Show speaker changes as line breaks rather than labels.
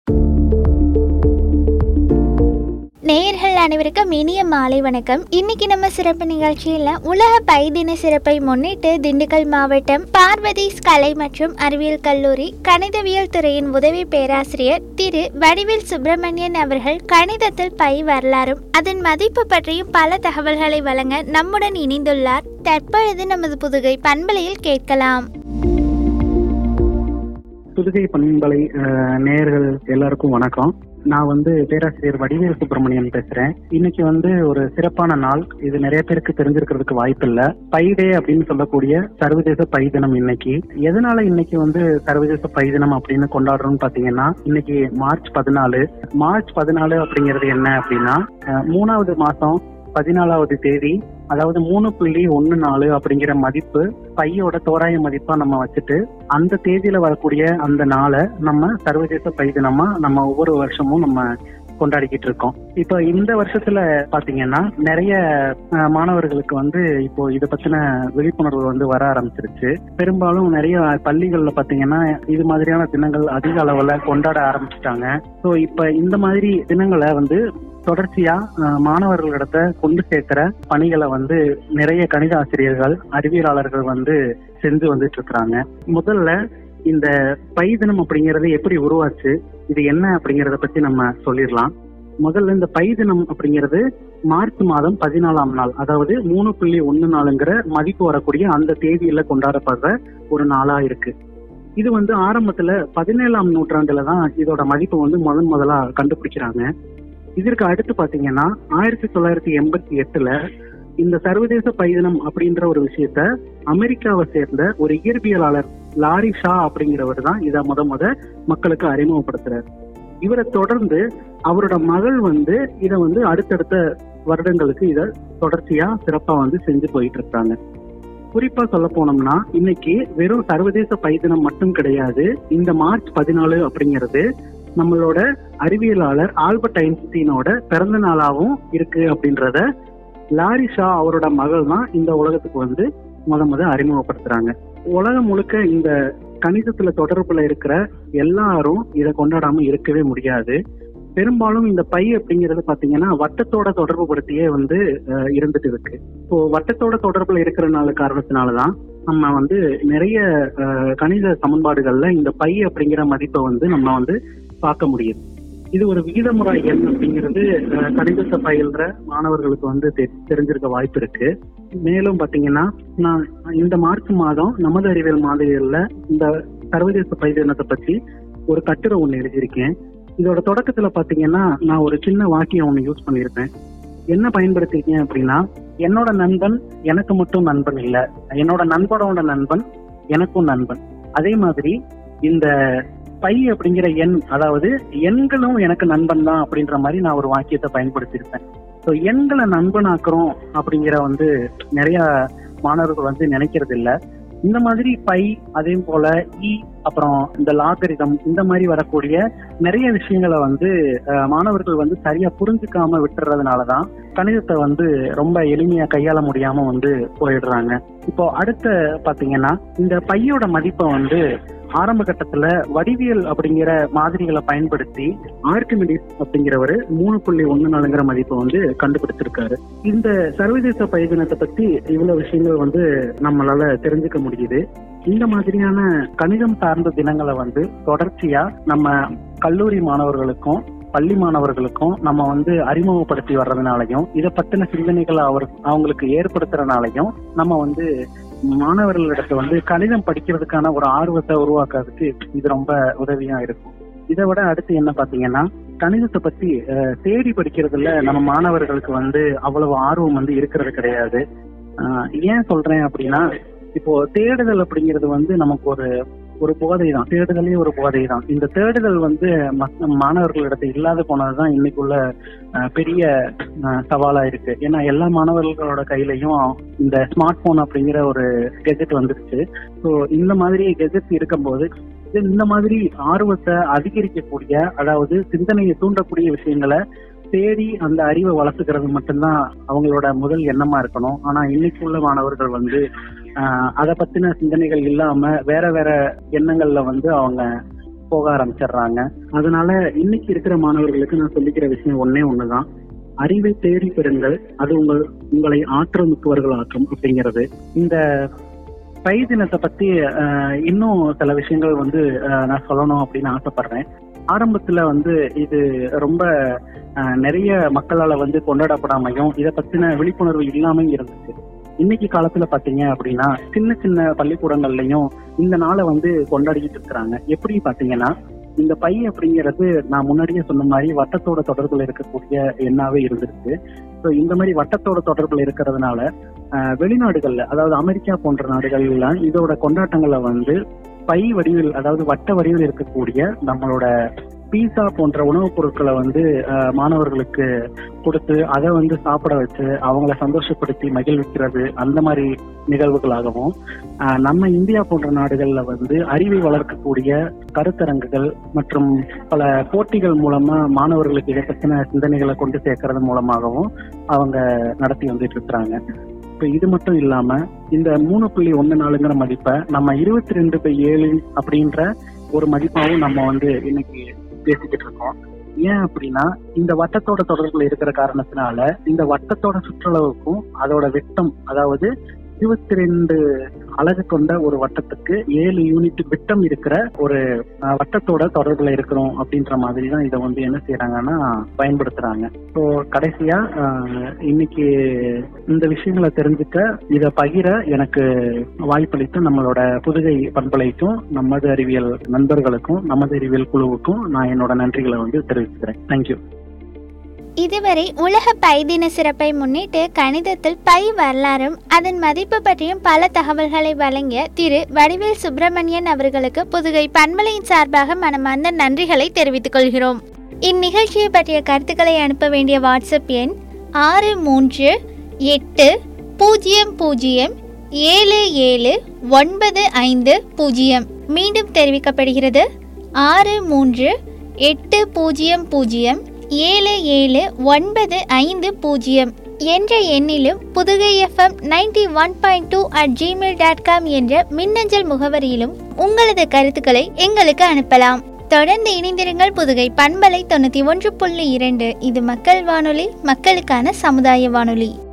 நேயர்கள் அனைவருக்கும் இனிய மாலை வணக்கம். இன்னைக்கு நம்ம சிறப்பு நிகழ்ச்சியில் உலக பை தின சிறப்பை முன்னிட்டு திண்டுக்கல் மாவட்டம் பார்வதிஸ் கலை மற்றும் அறிவியல் கல்லூரி கணிதவியல் துறையின் உதவி பேராசிரியர் திரு வடிவேல் சுப்பிரமணியன் அவர்கள் கணிதத்தில் பை வரலாறும் அதன் மதிப்பு பற்றியும் பல தகவல்களை வழங்க நம்முடன் இணைந்துள்ளார். தற்பொழுது நமது புதுகை பண்பலையில் கேட்கலாம்.
புதுகை பண்பலை நேயர்கள் எல்லாருக்கும் வணக்கம். நான் பேராசிரியர் வடிவேல் சுப்பிரமணியன் பேசுறேன். இன்னைக்கு ஒரு சிறப்பான நாள். இது நிறைய பேருக்கு தெரிஞ்சிருக்கிறதுக்கு வாய்ப்பு இல்ல. பை டே அப்படின்னு சொல்லக்கூடிய சர்வதேச பை தினம். இன்னைக்கு எதனால இன்னைக்கு சர்வதேச பை தினம் அப்படின்னு கொண்டாடுறோம்னு பாத்தீங்கன்னா, இன்னைக்கு மார்ச் 14 அப்படிங்கிறது என்ன அப்படின்னா, 3வது மாசம் 14வது தேதி, அதாவது 3.14 அப்படிங்கிற மதிப்பு பையோட தோராய மதிப்பா நம்ம வச்சுட்டு அந்த தேதியில வரக்கூடிய அந்த நாளை நம்ம சர்வதேச பை தினமா நம்ம ஒவ்வொரு வருஷமும் நம்ம கொண்டாடிக்கிட்டு இருக்கோம். இப்போ இந்த வருஷத்துல பாத்தீங்கன்னா நிறைய மாணவர்களுக்கு இப்போ இதை பத்தின விழிப்புணர்வு வர ஆரம்பிச்சிருச்சு. பெரும்பாலும் நிறைய பள்ளிகள்ல பாத்தீங்கன்னா இது மாதிரியான தினங்கள் அதிக அளவுல கொண்டாட ஆரம்பிச்சுட்டாங்க. ஸோ இப்ப இந்த மாதிரி தினங்களை தொடர்ச்சியா மாணவர்களிடத்த கொண்டு சேர்க்கிற பணிகளை நிறைய கணித ஆசிரியர்கள், அறிவியலாளர்கள் செஞ்சு வந்துட்டு இருக்கிறாங்க. முதல்ல இந்த பை தினம் அப்படிங்கறது எப்படி உருவாச்சு, இது என்ன அப்படிங்கறத பத்தி நம்ம சொல்லிடலாம். முதல்ல இந்த பை தினம் அப்படிங்கிறது மார்ச் மாதம் 14ஆம் நாள், அதாவது 3.14ங்கிற மதிப்பு வரக்கூடிய அந்த தேதியில கொண்டாடப்படுற ஒரு நாளா இருக்கு. இது ஆரம்பத்துல 17ஆம் நூற்றாண்டுல தான் இதோட மதிப்பு முதலா கண்டுபிடிக்கிறாங்க. இதற்கு அடுத்து பாத்தீங்கன்னா 1988ல இந்த சர்வதேச பை தினம் அப்படின்ற ஒரு விஷயத்த அமெரிக்காவை சேர்ந்த ஒரு இயற்பியலாளர் லாரி ஷா அப்படிங்கிறவர் தான் இதை முத மக்களுக்கு அறிமுகப்படுத்துறாரு. இவரை தொடர்ந்து அவரோட மகள் இதை அடுத்தடுத்த வருடங்களுக்கு இதை தொடர்ச்சியா சிறப்பா செஞ்சு போயிட்டு இருக்காங்க. குறிப்பா சொல்ல போனோம்னா, இன்னைக்கு வெறும் சர்வதேச பை தினம் மட்டும் கிடையாது. இந்த மார்ச் 14 அப்படிங்கிறது நம்மளோட அறிவியலாளர் ஆல்பர்ட் ஐன்ஸ்டீனோட பிறந்த நாளாவும் இருக்கு அப்படின்றத லாரி ஷா அவரோட மகள் தான் இந்த உலகத்துக்கு முத அறிமுகப்படுத்துறாங்க. உலகம் முழுக்க இந்த கணிதத்துல தொடர்புல இருக்கிற எல்லாரும் இதை கொண்டாடாம இருக்கவே முடியாது. பெரும்பாலும் இந்த பை அப்படிங்கிறது பாத்தீங்கன்னா வட்டத்தோட தொடர்பு படுத்தியே இருந்துட்டு இருக்கு. இப்போ வட்டத்தோட தொடர்புல இருக்கிற காரணத்தினாலதான் நம்ம நிறைய கணித சமன்பாடுகள்ல இந்த பை அப்படிங்கிற மதிப்பை நம்ம பார்க்க முடியுது. இது ஒரு விகிதமுறை எண் அப்படிங்கிறது கணிதத்தை பயில்ற மாணவர்களுக்கு தெரிஞ்சிருக்க வாய்ப்பு இருக்கு. மேலும் பாத்தீங்கன்னா, நான் இந்த மார்ச் மாதம் நமது அறிவியல் மாதிரிகள்ல இந்த சர்வதேச பை தினத்தை பத்தி ஒரு கட்டுரை ஒண்ணு எழுதியிருக்கேன். இதோட தொடக்கத்துல பாத்தீங்கன்னா நான் ஒரு சின்ன வாக்கியம் ஒண்ணு யூஸ் பண்ணியிருப்பேன். என்ன பயன்படுத்திருக்கேன் அப்படின்னா, என்னோட நண்பன் எனக்கு மட்டும் நண்பன் இல்ல, என்னோட நண்பனோட நண்பன் எனக்கும் நண்பன். அதே மாதிரி இந்த பை அப்படிங்கிற எண், அதாவது எண்களும் எனக்கு நண்பன் தான் அப்படின்ற மாதிரி நான் ஒரு வாக்கியத்தை பயன்படுத்தியிருப்பேன். ஸோ எண்களை நண்பனாக்குறோம் அப்படிங்கிற நிறைய மாணவர்கள் நினைக்கிறது இல்ல. இந்த மாதிரி பை, அதே போல அப்புறம் இந்த லாகரிதம், இந்த மாதிரி வரக்கூடிய நிறைய விஷயங்களை மாணவர்கள் சரியா புரிஞ்சுக்காம விட்டுறதுனாலதான் கணிதத்தை ரொம்ப எளிமையா கையாள முடியாம போயிடுறாங்க. இப்போ அடுத்த பாத்தீங்கன்னா, இந்த பையோட மதிப்பை ஆரம்ப கட்டத்துல வடிவியல் அப்படிங்கிற மாதிரிகளை பயன்படுத்தி ஆர்கிமிடிஸ் அப்படிங்கிறவரு 3.14ங்கிற மதிப்பை கண்டுபிடிச்சிருக்காரு. இந்த சர்வதேச பை தினத்தை பத்தி இவ்வளவு விஷயங்கள் நம்மளால தெரிஞ்சுக்க முடியுது. இந்த மாதிரியான கணிதம் சார்ந்த தினங்களை தொடர்ச்சியா நம்ம கல்லூரி மாணவர்களுக்கும் பள்ளி மாணவர்களுக்கும் நம்ம அறிமுகப்படுத்தி வர்றதுனாலையும் இதை பத்தின சிந்தனைகளை அவங்களுக்கு ஏற்படுத்துறதுனாலையும் நம்ம மாணவர்களிடத்தை கணிதம் படிக்கிறதுக்கான ஒரு ஆர்வத்தை உருவாக்குறதுக்கு இது ரொம்ப உதவியா இருக்கும். இதை விட அடுத்து என்ன பாத்தீங்கன்னா, கணிதத்தை பத்தி தேடி படிக்கிறதுல நம்ம மாணவர்களுக்கு அவ்வளவு ஆர்வம் இருக்கிறது கிடையாது. ஏன் சொல்றேன் அப்படின்னா, இப்போ தேடுதல் அப்படிங்கிறது நமக்கு ஒரு போதை தான். தேடுதலே ஒரு போதை தான். இந்த தேடுதல் மாணவர்களிடத்தை இல்லாத போனதுதான் இன்னைக்குள்ள பெரிய சவாலா இருக்கு. ஏன்னா எல்லா மாணவர்களோட கையிலையும் இந்த ஸ்மார்ட் போன் அப்படிங்கிற ஒரு கெஜெட் வந்துருச்சு. ஸோ இந்த மாதிரி கெஜெட் இருக்கும்போது இந்த மாதிரி ஆர்வத்தை அதிகரிக்கக்கூடிய, அதாவது சிந்தனையை தூண்டக்கூடிய விஷயங்களை தேடி அந்த அறிவை வளர்த்துக்கிறது மட்டும்தான் அவங்களோட முதல் எண்ணமா இருக்கணும். ஆனா இன்னைக்கு உள்ள மாணவர்கள் அதை பத்தின சிந்தனைகள் இல்லாம வேற வேற எண்ணங்கள்ல அவங்க போக ஆரம்பிச்சிடுறாங்க. அதனால இன்னைக்கு இருக்கிற மாணவர்களுக்கு நான் சொல்லிக்கிற விஷயம் ஒண்ணுதான், அறிவை தேடி பெறுங்கள், அது உங்களை ஆற்றல் மிக்கவர்கள் ஆக்கும் அப்படிங்கிறது. இந்த பை தினத்தை பத்தி இன்னும் சில விஷயங்கள் நான் சொல்லணும் அப்படின்னு ஆசைப்படுறேன். ஆரம்பத்துல இது ரொம்ப நிறைய மக்களால கொண்டாடப்படாமையும் இதை பத்தின விழிப்புணர்வு இல்லாம இருந்துச்சு. இன்னைக்கு காலத்துல பாத்தீங்க அப்படின்னா சின்ன சின்ன பள்ளிக்கூடங்கள்லயும் இந்த நாளை கொண்டாடிக்கிட்டு இருக்கிறாங்க. எப்படி பாத்தீங்கன்னா இந்த பை அப்படிங்கிறது நான் முன்னாடியே சொன்ன மாதிரி வட்டத்தோட தொடர்புல இருக்கக்கூடிய எண்ணாவே இருந்திருக்கு. ஸோ இந்த மாதிரி வட்டத்தோட தொடர்புல இருக்கிறதுனால வெளிநாடுகள்ல, அதாவது அமெரிக்கா போன்ற நாடுகள்ல இதோட கொண்டாட்டங்களை பை வடிவில், அதாவது வட்ட வடிவில் இருக்கக்கூடிய நம்மளோட பீஸா போன்ற உணவுப் பொருட்களை மாணவர்களுக்கு கொடுத்து அதை சாப்பிட வச்சு அவங்கள சந்தோஷப்படுத்தி மகிழ்விக்கிறது, அந்த மாதிரி நிகழ்வுகளாகவும், நம்ம இந்தியா போன்ற நாடுகள்ல அறிவை வளர்க்கக்கூடிய கருத்தரங்குகள் மற்றும் பல போட்டிகள் மூலமா மாணவர்களுக்கு இதை பற்றின சிந்தனைகளை கொண்டு சேர்க்கறது மூலமாகவும் அவங்க நடத்தி வந்துட்டு இருக்கிறாங்க. இப்போ இது மட்டும் இல்லாம இந்த 3.14ங்கிற மதிப்பை நம்ம 22/7 அப்படின்ற ஒரு மதிப்பாவும் நம்ம இன்னைக்கு பேசிக்கிட்டு இருக்கோம். ஏன் அப்படின்னா இந்த வட்டத்தோட தொடர்புல இருக்கிற காரணத்தினால இந்த வட்டத்தோட சுற்றளவுக்கும் அதோட விட்டம், அதாவது 22 அலகு கொண்ட ஒரு வட்டத்துக்கு 7 யூனிட் விட்டம் இருக்கிற ஒரு வட்டத்தோட தொடர்புல இருக்கிறோம் அப்படின்ற மாதிரி தான் இதை என்ன செய்யறாங்கன்னா பயன்படுத்துறாங்க. ஸோ கடைசியா இன்னைக்கு இந்த விஷயங்களை தெரிஞ்சுக்க, இதை பகிர எனக்கு வாய்ப்பளித்த நம்மளோட புதுகை பண்பலைக்கும் நமது அறிவியல் நண்பர்களுக்கும் நமது அறிவியல் குழுவுக்கும் நான் என்னோட நன்றிகளை தெரிவிச்சுக்கிறேன். தேங்க்யூ.
இதுவரை உலக பை தின சிறப்பை முன்னிட்டு கணிதத்தில் பை வரலாறும் அதன் மதிப்பு பற்றியும் பல தகவல்களை வழங்கிய திரு வடிவேல் சுப்பிரமணியன் அவர்களுக்கு புதுகை பண்பலையின் சார்பாக மனமார்ந்த நன்றிகளை தெரிவித்துக் கொள்கிறோம். இந்நிகழ்ச்சியை பற்றிய கருத்துக்களை அனுப்ப வேண்டிய வாட்ஸ்அப் எண் 6380077950. மீண்டும் தெரிவிக்கப்படுகிறது 6380077950 என்ற எண்ணிலும் புதுகை FM 91.2@gmail.com என்ற மின்னஞ்சல் முகவரியிலும் உங்களது கருத்துக்களை எங்களுக்கு அனுப்பலாம். தொடர்ந்து இணைந்திருங்கள். புதுகை பண்பலை 91.2. இது மக்கள் வானொலி, மக்களுக்கான சமுதாய வானொலி.